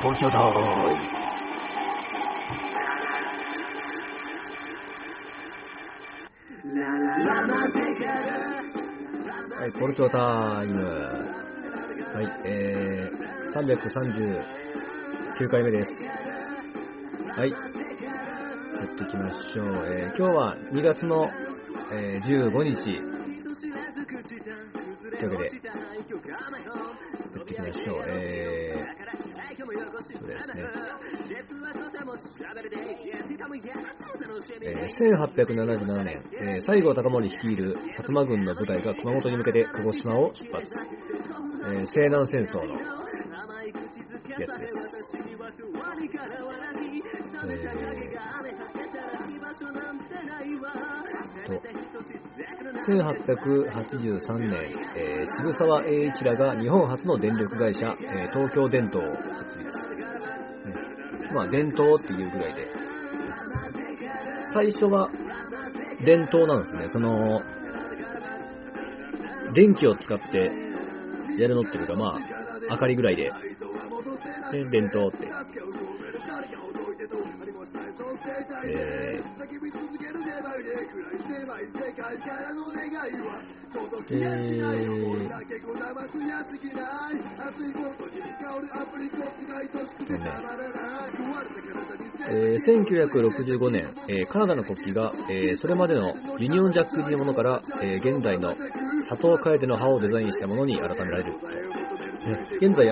ポルチョタイム。はい、ポルチョタイム。はい、339回目です。はい、やっていきましょう。今日は2月の、15日というわけで、やっていきましょう。そうですね。1877年、西郷隆盛率いる薩摩軍の部隊が熊本に向けて鹿児島を出発。西南戦争のやつです。1883年、渋沢栄一らが日本初の電力会社、東京電灯を設立。まあ電灯っていうぐらいで、最初は電灯なんですね。その電気を使ってやるのっていうか、まあ明かりぐらいで、電灯って。1965年、カナダの国旗が、それまでのユニオンジャック入りのものから、現在の佐藤楓の葉をデザインしたものに改められる。現在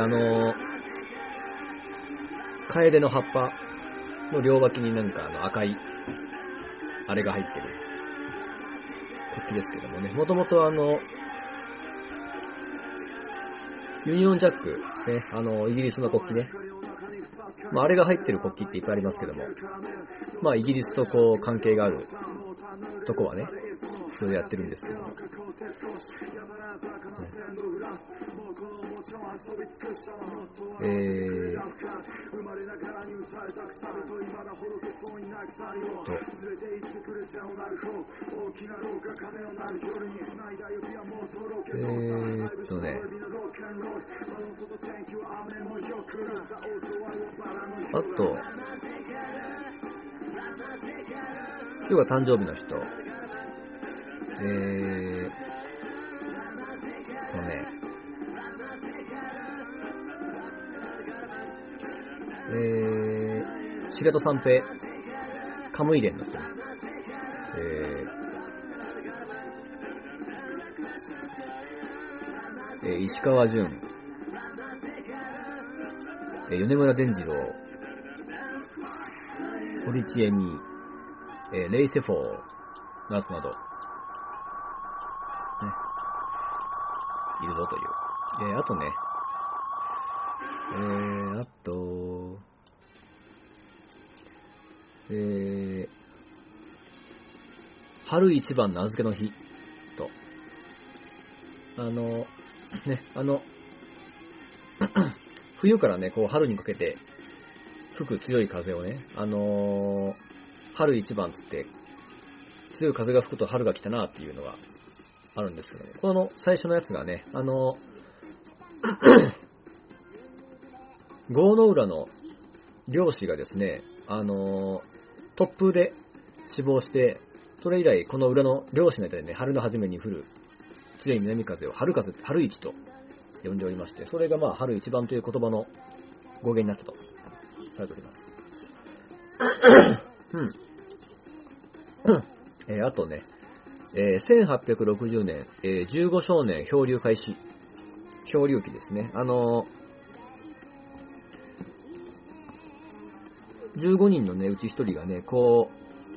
楓の葉っぱの両脇になんか赤いあれが入ってる国旗ですけどもね、もともとユニオンジャック、ね、イギリスの国旗ね、まあ、あれが入ってる国旗っていっぱいありますけども、まあイギリスとこう関係があるとこはね、それでやってるんですけども、あと、今日が誕生日の人、白戸三平、カムイ伝の人、石川淳、米村伝次郎、堀ちえみ、レイセフォーなどなど、ね、いるぞという。あとね、春一番名付けの日と、冬からね、こう春にかけて吹く強い風をね、春一番つって強い風が吹くと春が来たなっていうのがあるんですけども、この最初のやつがね、郷の浦の漁師がですね、突風で死亡して、それ以来この浦の漁師の間でね、春の初めに降る強い南風を春風、春一と呼んでおりまして、それがまあ春一番という言葉の語源になったとされております。あとね、1860年、15少年漂流開始。漂流記ですね。15人のね、うち1人がね、こ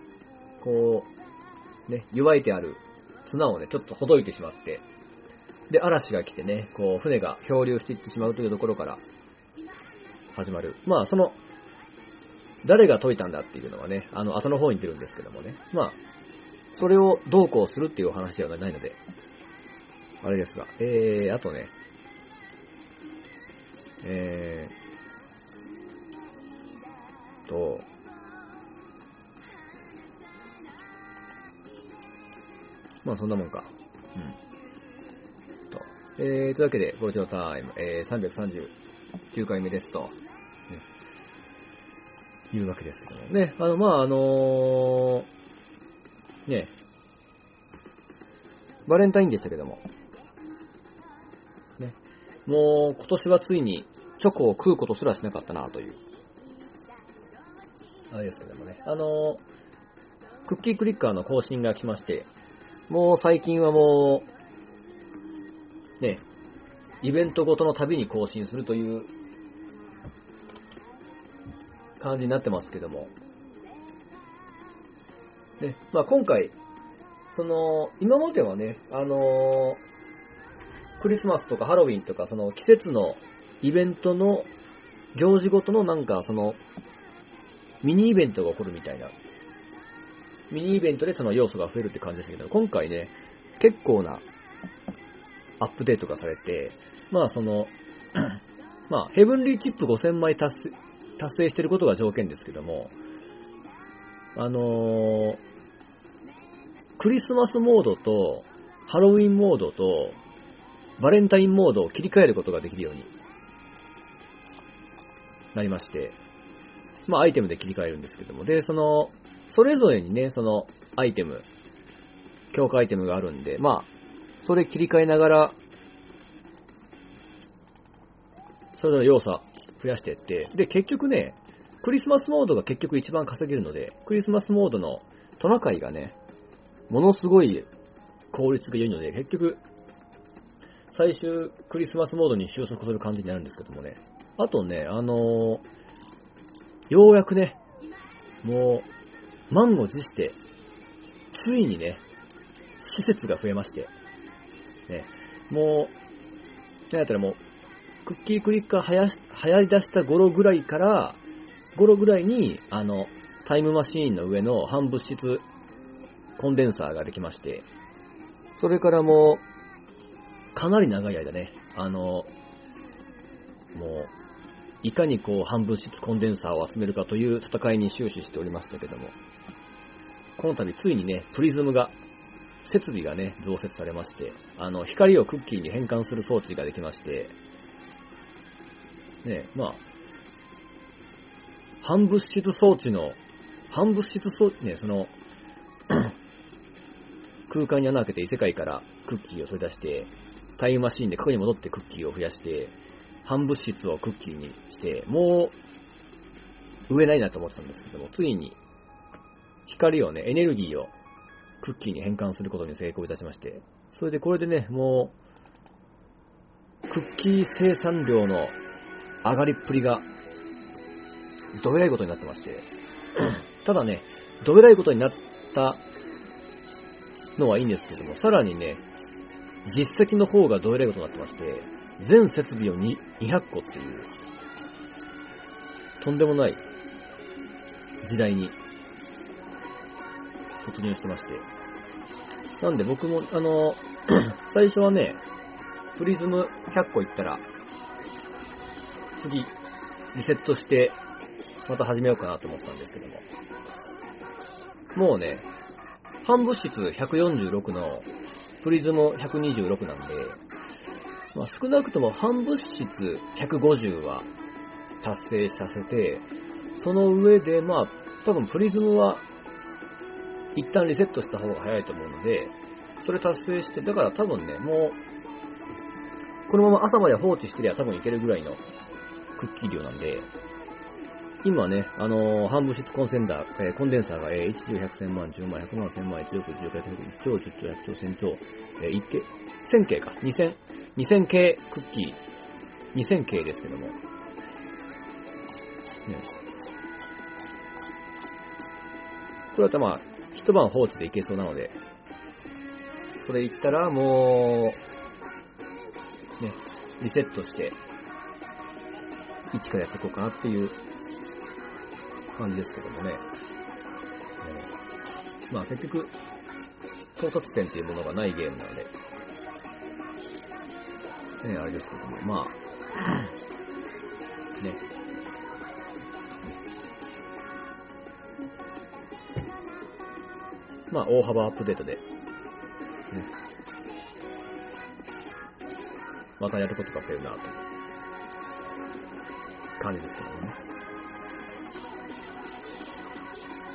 う、ね、湯わいてある綱をね、ちょっとほどいてしまって、で、嵐が来てね、こう、船が漂流していってしまうというところから始まる。まあ、誰が解いたんだっていうのはね、後の方に出るんですけどもね。まあ、それをどうこうするっていうお話ではないので、あれですが、あとね、まあそんなもんか。というわけで、ゴルチョタイム、339回目ですと。 いうわけですけどもね。ね、バレンタインでしたけども、ね、もう今年はついにチョコを食うことすらしなかったなという、あれですけどもね。クッキークリッカーの更新が来まして、もう最近はもう、ね、イベントごとのたびに更新するという感じになってますけども、ね、今回、今まではね、クリスマスとかハロウィンとか、季節のイベントの行事ごとのミニイベントが起こるみたいな、ミニイベントでその要素が増えるって感じでしたけど、今回ね、結構なアップデートがされて、ヘブンリーチップ5000枚達成していることが条件ですけども、クリスマスモードとハロウィンモードとバレンタインモードを切り替えることができるようになりまして、アイテムで切り替えるんですけども、で、それぞれにね、アイテム、強化アイテムがあるんで、それ切り替えながら、それぞれ要素増やしていって、で、結局ね、クリスマスモードが結局一番稼げるので、クリスマスモードのトナカイがね、ものすごい効率が良いので、結局、最終クリスマスモードに収束する感じになるんですけどもね。あとね、ようやくね、もう、満を持して、ついにね、施設が増えまして、ね、もう、なんやったらもう、クッキークリッカー流行り出した頃ぐらいに、タイムマシーンの上の半物質コンデンサーができまして、それからもう、かなり長い間ね、もう、いかに半物質コンデンサーを集めるかという戦いに終始しておりましたけども、この度ついにね、プリズムが、設備がね、増設されまして、光をクッキーに変換する装置ができまして、ね、半物質装置、ね、空間に穴開けて異世界からクッキーを取り出して、タイムマシーンで過去に戻ってクッキーを増やして、半物質をクッキーにして、もう、上ないなと思ってたんですけども、ついに、光をね、エネルギーをクッキーに変換することに成功いたしまして、それでこれでね、もう、クッキー生産量の上がりっぷりが、どえらいことになってまして、ただね、どえらいことになったのはいいんですけども、さらにね、実績の方がどえらいことになってまして、全設備を200個っていう、とんでもない時代に突入してまして。なんで僕も、最初はね、プリズム100個いったら、次、リセットして、また始めようかなと思ってたんですけども。もうね、半物質146のプリズム126なんで、少なくとも半物質150は達成させて、その上で、多分プリズムは一旦リセットした方が早いと思うので、それ達成して、だから多分ね、もう、このまま朝まで放置してりゃ多分いけるぐらいのクッキー量なんで、今ね、半物質コンデンサーが1兆100千万、10万、100万、1000万、1億、10億、100兆、10兆、100兆、1000兆、1000系か、2000系クッキー、2000系ですけども、ね、これは一晩放置でいけそうなので、それ言ったらもう、ね、リセットして、一からやっていこうかなっていう感じですけどもね。結局、到達点っていうものがないゲームなので、あれですけども、ね。大幅アップデートで、ね、またやることが増えるなという感じですけどもね。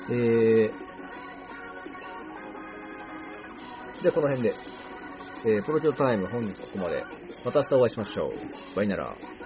で、この辺で、プロジョタイム本日ここまで。また明日お会いしましょう。バイなら。